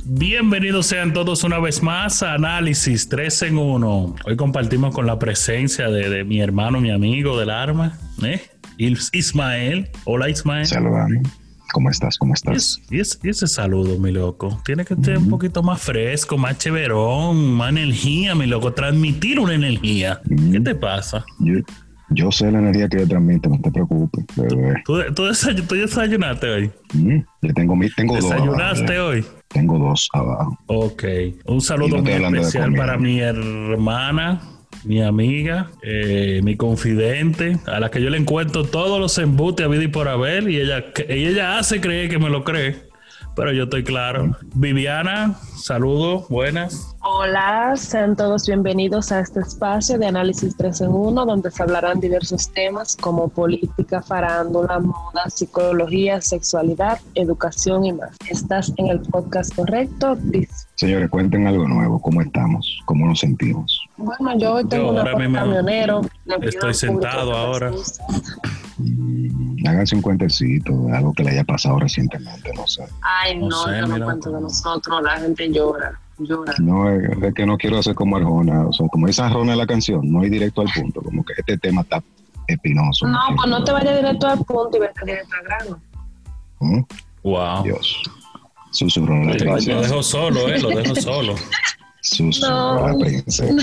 Bienvenidos sean todos una vez más a Análisis 3 en 1. Hoy compartimos con la presencia de mi hermano, mi amigo del arma, Ismael. Hola, Ismael. Saludame. ¿Cómo estás? Y ese saludo, mi loco, tiene que ser un poquito más fresco, más cheverón, más energía, mi loco. Transmitir una energía. ¿Qué te pasa? Yo sé la energía que yo transmito, no te preocupes, bebé. ¿Tú desayunaste hoy? Yo tengo dos. ¿Desayunaste abajo, hoy? Tengo dos abajo. Ok. Un saludo muy especial para mi hermana, mi amiga, mi confidente, a la que yo le encuentro todos los embutes a vida y por haber, y ella hace creer que me lo cree, pero yo estoy claro. Viviana, saludos, buenas. Hola, sean todos bienvenidos a este espacio de Análisis 3 en 1, donde se hablarán diversos temas como política, farándula, moda, psicología, sexualidad, educación y más. ¿Estás en el podcast correcto, Chris? Señores, cuenten algo nuevo. ¿Cómo estamos? ¿Cómo nos sentimos? Bueno, yo hoy tengo una camionero. Estoy sentado ahora. Háganse un cuentecito de algo que le haya pasado recientemente, no sé. Ay, no yo no cuento de nosotros, la gente llora. No, es que no quiero hacer como Arjona, o sea, como dice Arjona en la canción, no ir directo al punto, como que este tema está espinoso. No, pues no te vayas directo al punto y vete directo al grano. Wow. Dios. Susurró la princesa. Lo dejo solo. Susurró la princesa.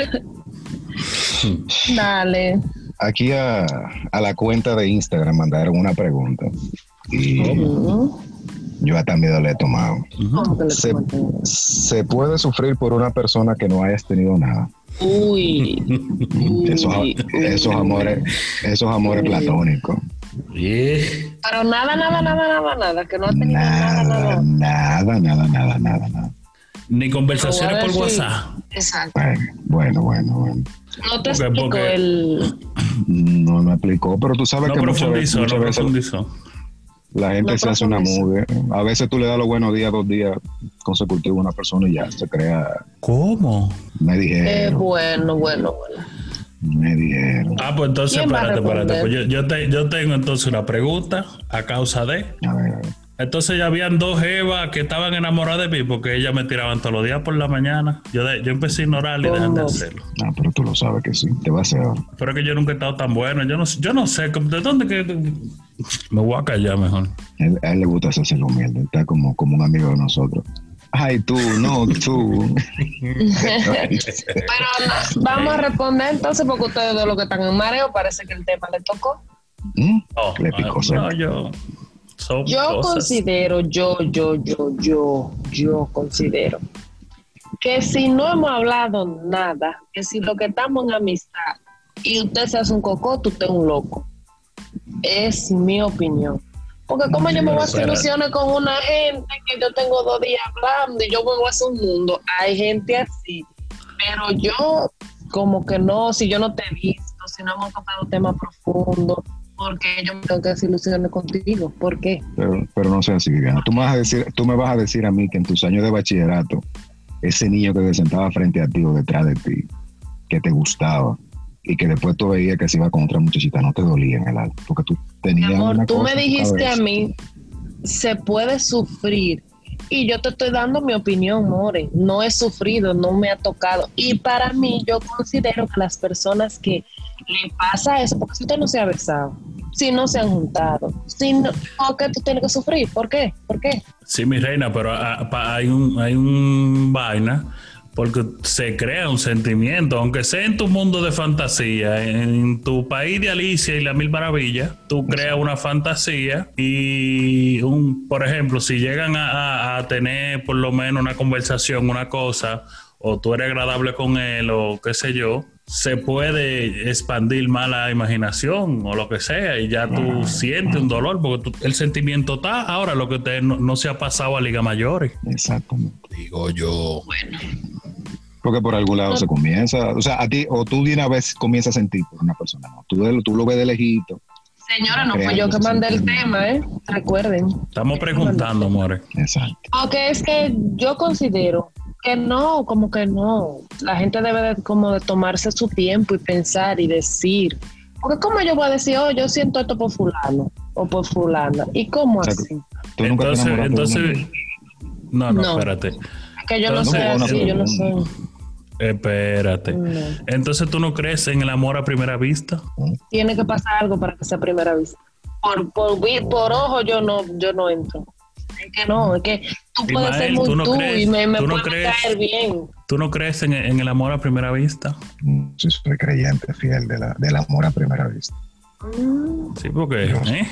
Dale. Aquí a la cuenta de Instagram mandaron una pregunta y yo hasta miedo le he tomado. ¿Se puede sufrir por una persona que no hayas tenido nada? Esos amores platónicos. Pero nada, que no ha tenido nada. Ni conversaciones por WhatsApp. Exacto. Bueno. No te explico No me explicó, pero tú sabes no que profundizó. muchas veces la gente se hace una movie. A veces tú le das los buenos días, 2 días consecutivos a una persona y ya se crea. ¿Cómo? Me dijeron. Bueno. Me dijeron. Pues entonces, espérate. Pues yo tengo entonces una pregunta a causa de. A ver. Entonces ya habían 2 Evas que estaban enamoradas de mí porque ellas me tiraban todos los días por la mañana. Yo empecé a ignorarle y dejan de hacerlo. Pero tú lo sabes que sí, te va a hacer ahora. Pero es que yo nunca he estado tan bueno. Yo no sé, ¿de dónde que...? Me voy a callar mejor. A él le gusta hacerse lo humilde, está como un amigo de nosotros. Ay, tú. Pero vamos a responder entonces porque ustedes de lo que están en mareo parece que el tema le tocó. Le picó. Yo considero que si no hemos hablado nada, que si lo que estamos en amistad y usted se hace un cocoto, usted es un loco. Es mi opinión. Porque como yo me voy a hacer ilusiones con una gente que yo tengo 2 días hablando y yo me voy a hacer un mundo. Hay gente así. Pero yo como que no, si yo no te he visto, si no hemos tocado temas profundos, porque yo me tengo que hacer ilusiones contigo. ¿Por qué? Pero no sea así, Viviana. Tú me vas a decir a mí que en tus años de bachillerato, ese niño que se sentaba frente a ti o detrás de ti, que te gustaba, y que después tú veías que se iba con otra muchachita, no te dolía en el alma, porque tú tenías amor, una tú cosa me dijiste a mí, se puede sufrir, y yo te estoy dando mi opinión, more. No he sufrido, no me ha tocado, y para mí yo considero que las personas que le pasa eso, porque si usted no se ha besado, si no se han juntado, ¿por qué tú tienes que sufrir? ¿Por qué? Sí, mi reina, pero hay un vaina, porque se crea un sentimiento, aunque sea en tu mundo de fantasía, en tu país de Alicia y las Mil Maravillas, tú creas una fantasía y, por ejemplo, si llegan a tener por lo menos una conversación, una cosa, o tú eres agradable con él, o qué sé yo, se puede expandir más la imaginación o lo que sea y ya tú sientes un dolor porque el sentimiento está. Ahora lo que usted no se ha pasado a Liga Mayores. Exactamente. Digo yo. Bueno. Porque por algún lado se comienza, o sea, a ti, o tú de una vez comienzas a sentir por una persona, no, tú lo ves de lejito. Señora, no fue yo que mandé el tema, recuerden. Estamos preguntando, amores. Exacto. Porque es que yo considero que no, como que no. La gente debe de tomarse su tiempo y pensar y decir. Porque ¿cómo yo voy a decir, yo siento esto por fulano o por fulana? ¿Y cómo así? ¿Tú nunca te enamoraste entonces No, No. espérate. Es que yo no Entonces, soy no, así, no, yo no no. soy. Espérate. No. Entonces, ¿tú no crees en el amor a primera vista? Tiene que pasar algo para que sea primera vista. Por ojo yo no entro. Es que no, es que tú puedes Ismael, ser muy ¿tú no tú crees- y me tú no puedes crees- caer bien. ¿Tú no crees en el amor a primera vista? Sí, soy creyente fiel del amor a primera vista. Sí, porque...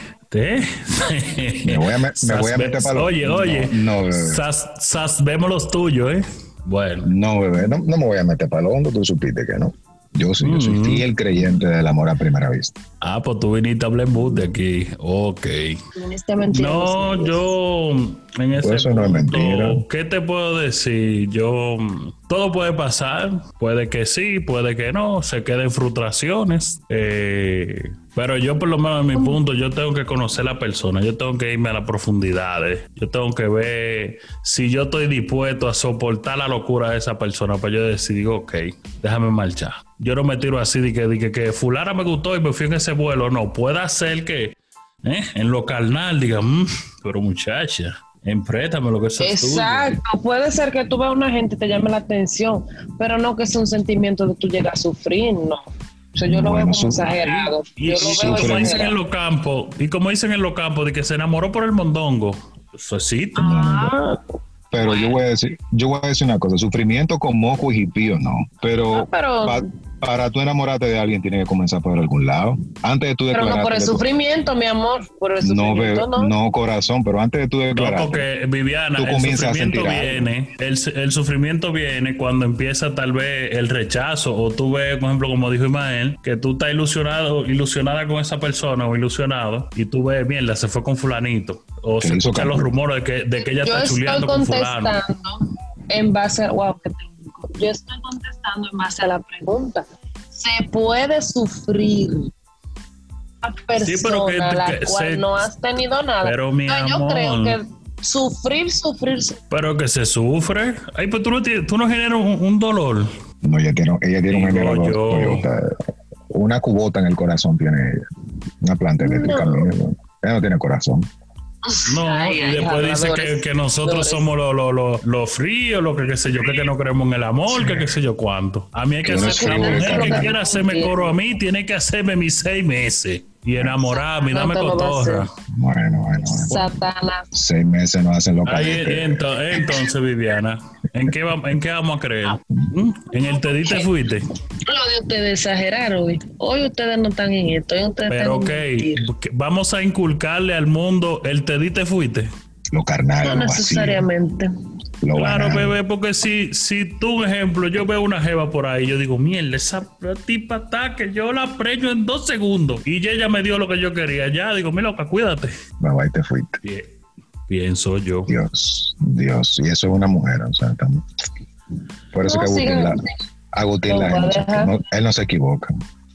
Me voy a meter para los... Oye. No, bebé. Vemos los tuyos, ¿eh? Bueno. No, bebé, no me voy a meter para lo hondo, tú supiste que no. Yo soy fiel creyente del amor a primera vista. Ah, pues tú viniste a hablar en boot de aquí. Ok. Honestamente, No, sé. yo en ese Pues eso no es punto, mentira. ¿qué te puedo decir? Todo puede pasar, puede que sí, puede que no, se queden frustraciones. Pero yo por lo menos en mi punto, yo tengo que conocer a la persona, yo tengo que irme a las profundidades, yo tengo que ver si yo estoy dispuesto a soportar la locura de esa persona para yo decir, ok, déjame marchar. Yo no me tiro así de que fulana me gustó y me fui en ese vuelo. No, puede ser que en lo carnal diga, pero muchacha, empréstame lo que eso es tuyo. Exacto, puede ser que tú veas a una gente y te llame la atención, pero no que sea un sentimiento de tú llegas a sufrir, no. O sea, yo lo veo como exagerado. Y Yo lo veo como dicen en exagerado. los campos, de que se enamoró por el mondongo. Eso existe. Ah, Pero yo voy a decir una cosa, sufrimiento con moco y jipío no. Pero, pero para tú enamorarte de alguien tiene que comenzar por algún lado. Antes de tú pero declararte. no por el sufrimiento, mi amor, por el sufrimiento no. No, corazón, pero antes de tú No, declararte. porque Viviana, tú el comienzas a sufrimiento sentir algo. viene, el sufrimiento viene cuando empieza tal vez el rechazo, o tú ves, por ejemplo, como dijo Ismael, que tú estás ilusionada con esa persona o ilusionado, y tú ves, mierda, se fue con fulanito, o se escuchan los rumores de que ella Yo está estoy chuleando con fulano. contestando en base a, wow, qué técnico. Yo estoy contestando en base a la pregunta. ¿Se puede sufrir a persona Sí, pero la cual no has tenido nada? Pero mi yo amor, creo que sufrir. pero que se sufre. Ay, pues tú no generas un dolor. No, ella tiene un Digo generador yo. Toyota. Una cubota en el corazón tiene ella. Una planta eléctrica. No. Mía, ¿no? Ella no tiene corazón. No, y después dice que nosotros somos los fríos, lo que qué sé yo, que no creemos en el amor, que qué sé yo cuánto. A mí hay que Yo no hacer, sé. la mujer que Eso quiera hacerme coro a mí, tiene que hacerme mis 6 meses y enamorarme y No dame te lo va a cotorra. Bueno. Satanás. 6 meses no hacen lo que Ahí, entonces, Viviana, ¿en qué vamos a creer? ¿En el te di te fuiste? Lo de ustedes exageraron hoy. Hoy ustedes no están en esto. Hoy ustedes Pero están ok, en vamos a inculcarle al mundo el te di te fuiste. Lo carnal, no lo vacío, necesariamente. lo Claro, banal. bebé, porque si tú, un ejemplo, yo veo una jeva por ahí, yo digo, mierda, esa tipa está que yo la preño en 2 segundos y ella me dio lo que yo quería. Ya, digo, mi loca, cuídate. Bye, te fuiste. Pienso yo. Dios. Y eso es una mujer, o sea, por eso No, que Agustín Lo voy a Laje, dejar. él no se equivoca.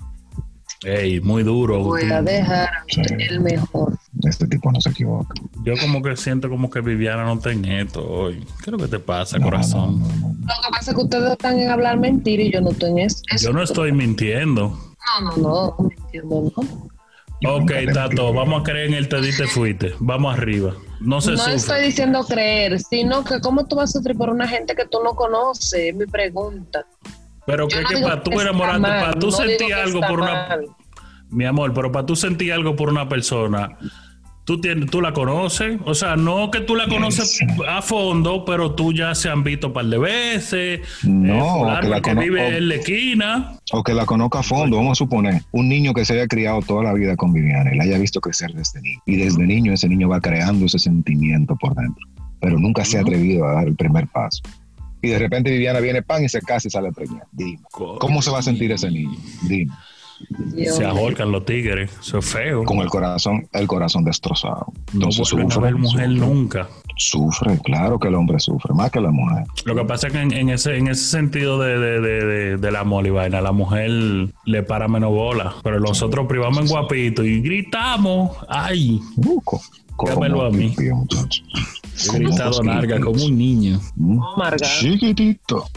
Ey, muy duro. Voy a Agustín. dejar Sí. el mejor. Este tipo no se equivoca. Yo como que siento como que Viviana no está en esto hoy. ¿Qué es lo que te pasa, No, corazón? no. Lo que pasa es que ustedes están en hablar mentira y yo no estoy en eso. Yo no estoy mintiendo. No, entiendo, ¿no? Yo Ok, nunca te Tato, mentí. vamos a creer en el te di te fuiste. Vamos arriba. No se No sufre. estoy diciendo creer, sino que cómo tú vas a sufrir por una gente que tú no conoces, es mi pregunta. Pero Yo que, no que digo para tú que está enamorarte, mal, para tú no sentir digo que algo está por una... mal. Mi amor, pero para tú sentir algo por una persona, tú la conoces. O sea, no que tú la conoces a fondo, pero tú ya se han visto un par de veces. No, fulano que la que vive conozco. en la esquina. O que la conozca a fondo, vamos a suponer, un niño que se haya criado toda la vida con Viviana y la haya visto crecer desde niño. Y desde niño ese niño va creando ese sentimiento por dentro, pero nunca se ha atrevido a dar el primer paso. Y de repente Viviana viene pan y se casa y sale preñada. Dime, ¿cómo se va a sentir ese niño? Dime, Dios Se mío. ahorcan los tigres. Eso es feo. con el corazón destrozado. No Entonces vuelven a ver mujer nunca. Sufre, claro que el hombre sufre, más que la mujer. Lo que pasa es que en ese sentido del amor y vaina, la mujer le para menos bola. Pero nosotros privamos en guapito y gritamos. ¡Ay! Dámelo a mí. Pipí, muchacho. He gritado narga como un niño. Amargado. Chiquitito.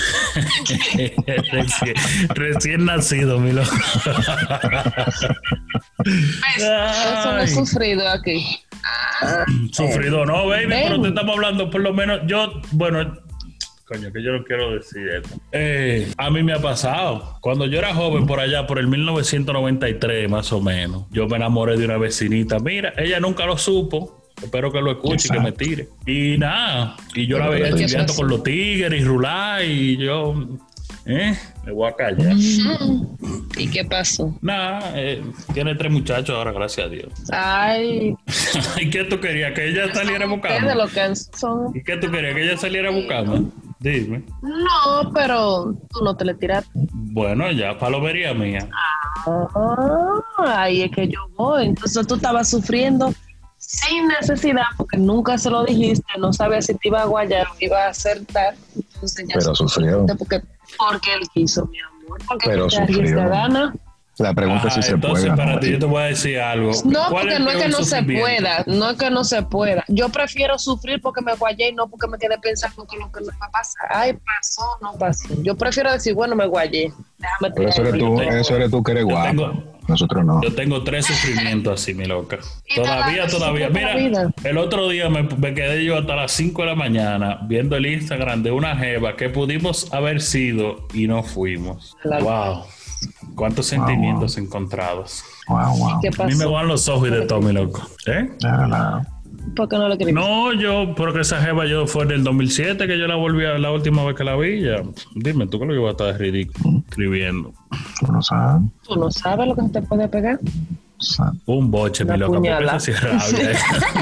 Recién nacido, mi loco. Eso no he Ay. sufrido aquí. Sufrido, no, baby, ven. pero te estamos hablando, por lo menos, coño, que yo no quiero decir esto. A mí me ha pasado. Cuando yo era joven, por allá, por el 1993, más o menos, yo me enamoré de una vecinita. Mira, ella nunca lo supo. Espero que lo escuche y que me tire. Y nada, y yo la veía estudiando con los tigres y rular, y yo... me voy a callar. ¿Y qué pasó? Nada, tiene 3 muchachos ahora, gracias a Dios. Ay, ¿Y qué tú querías? ¿Que ella saliera ustedes buscando? lo que son. ¿Y qué tú querías? ¿Que ella saliera buscando? Dime. No, pero tú no te le tiraste. Bueno, ya, palomería mía. Ahí es que yo voy. Entonces tú estabas sufriendo sin necesidad porque nunca se lo dijiste, no sabías si te iba a guayar o iba a acertar. Entonces ya Pero sufrió. porque él quiso, mi amor. Porque Pero te arriesga sufrió. gana. La pregunta es si se Entonces, puede. espérate, yo te voy a decir algo. No, ¿Cuál porque el no es que peor no se sufrimiento? pueda, no es que no se pueda. Yo prefiero sufrir porque me guayé y no porque me quedé pensando que lo que me va a pasar. Ay, pasó, no pasó. Yo prefiero decir, bueno, me guayé. Déjame Pero eso eres tú que eres guapo. tengo- Nosotros no. Yo tengo 3 sufrimientos así, mi loca. Y Todavía. toda Mira, la vida. el otro día me quedé yo hasta las 5 de la mañana viendo el Instagram de una jeva que pudimos haber sido y no fuimos. Claro. Wow. Cuántos sentimientos encontrados. Wow. ¿Qué A mí me pasó? van los ojos y de todo, mi loco. No. ¿Por qué no le querías? No, porque esa jeva yo fue en el 2007 que yo la volví a la última vez que la vi. Ya. Dime, tú que lo que iba a estar ridículo escribiendo. Tú no sabes. ¿Tú no sabes lo que se te puede pegar? Un boche, Una mi loca, porque puñalada. esa sí es rabia.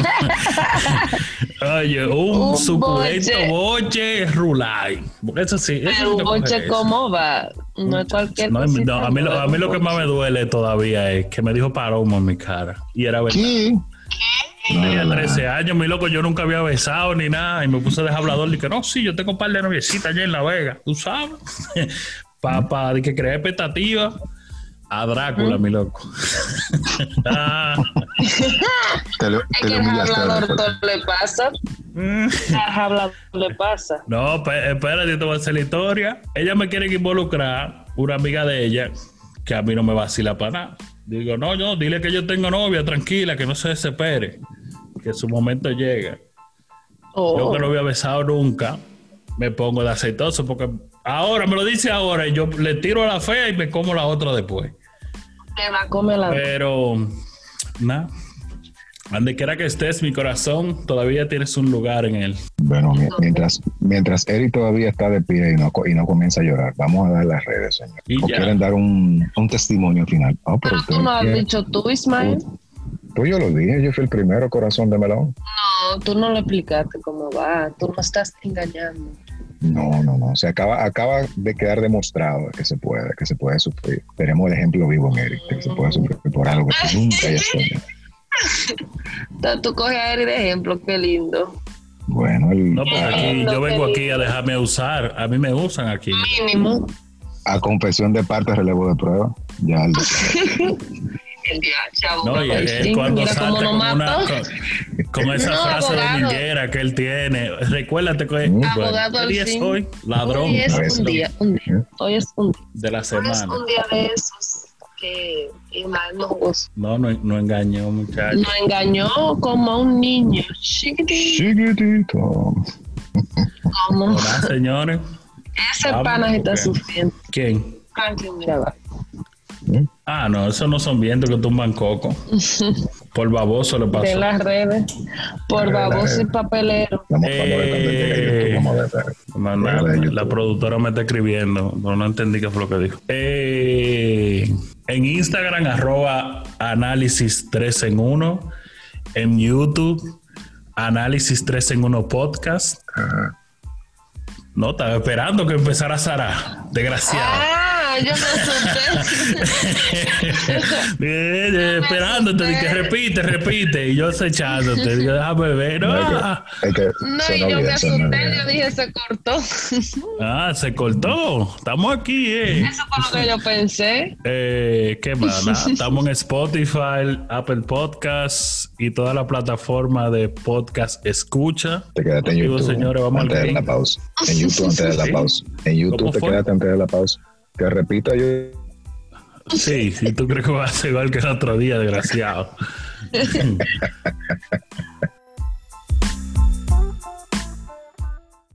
Oye, un suculento boche rulay. Porque eso sí. Eso Pero sí un que boche, coge eso. ¿cómo va? No es cualquier No, cosita, a mí lo que un más me boche. duele todavía es que me dijo Paloma en mi cara. Y era verdad. ¿Qué? Tenía 13 años, mi loco, yo nunca había besado ni nada. Y me puse de hablador y que no, sí, yo tengo un par de noviecitas allá en La Vega. ¿Tú sabes? Para que crear expectativa a Drácula, mi loco. Te lo Es que el humillaste. hablador todo le pasa. El hablador le pasa. No, espérate, yo te voy a hacer la historia. Ella me quiere involucrar, una amiga de ella, que a mí no me vacila para nada. Digo, no, dile que yo tengo novia, tranquila, que no se desespere, que su momento llega. Yo que no había besado nunca, me pongo de aceitoso, porque ahora me lo dice ahora y yo le tiro a la fea y me como la otra después. Te va a comer la... Pero, nada. Donde quiera que estés, mi corazón, todavía tienes un lugar en él. Bueno, mientras Eric todavía está de pie y no comienza a llorar, vamos a dar las redes, señor. Y ¿O ya. quieren dar un testimonio final? Oh, Pero tú ustedes no has quieren. dicho tú, Ismael. Pues yo lo dije, yo fui el primero, corazón de melón. No, tú no le explicaste cómo va. Tú no estás engañando. No. Se acaba de quedar demostrado que se puede sufrir. Tenemos el ejemplo vivo en Eric, que se puede sufrir por algo que tú nunca hayas tenido. Entonces, tú coges a Eri de ejemplo, qué lindo. Bueno, No, porque aquí, Lo yo que vengo aquí digo. a dejarme usar. A mí me usan aquí. Mínimo. a confesión de parte, relevo de prueba. Ya el El día, chavo. No, y él Sí, cuando mira salta cómo nos con, mató. con esa No, frase abogado. dominguera que él tiene. Recuérdate que Abogado al ¿qué día es fin. hoy? Ladrón Hoy es Pues, un día. Hoy es un día. de la Hoy es semana. un día de esos que Ismael no gozó. No engañó, muchacho. Nos engañó como a un niño. Chiquitito. chiquitito. Como Hola, señores. ese Vamos, pana se está ok. sufriendo. ¿Quién? Franklin Mirabal. Ah, no, esos no son vientos que tumban coco. Por baboso le De pasó. las redes. Por baboso y papelero. Vamos a ver cuando llegue a YouTube, vamos a ver. No, Déjala de YouTube. la productora me está escribiendo, pero no entendí qué fue lo que dijo. En Instagram, @análisis 3 en 1. En YouTube, análisis 3 en 1 podcast. Ajá. No, estaba esperando que empezara Sara. Desgraciado. Ah, yo me asusté. Esperándote, de que repite. Y yo acechándote. Digo, déjame ver. No, Ah, es que No, sonó y yo me bien, sonó asusté. bien. Yo dije, se cortó. se cortó. Estamos aquí, Eso fue lo que yo pensé. ¿Qué más? Nada, estamos en Spotify, Apple Podcasts y toda la plataforma de podcast escucha. Te quedaste en Digo, YouTube señores, vamos antes al de la link. pausa. En YouTube antes de la Sí. pausa. En YouTube ¿Cómo te fue? quedaste antes de la pausa. Que repita yo. Sí, si tú crees que va a ser igual que el otro día, desgraciado.